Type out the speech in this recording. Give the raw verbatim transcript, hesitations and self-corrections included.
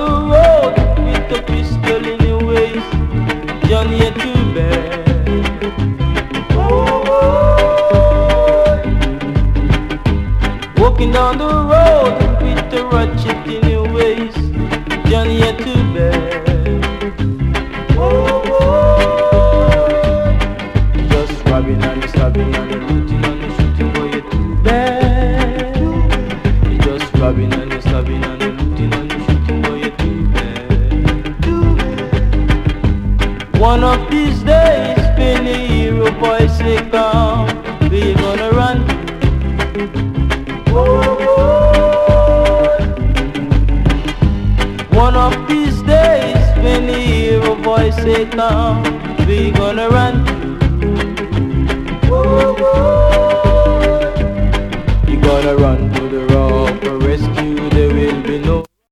the road with a pistol in your waist, Johnny ain't too bad. Oh, walking down the road with a ratchet in your waist, Johnny ain't too bad. Oh, just robbing and stabbing and looting and shooting, boy, you're too bad. You just robbing and stabbing and looting and shooting, boy, you're too bad. One of these days, when the hero boy say come, where you gonna run? Oh, one of these days, when the hero boy say come, where you gonna run? Oh, you gonna run to the rock for rescue, there will be no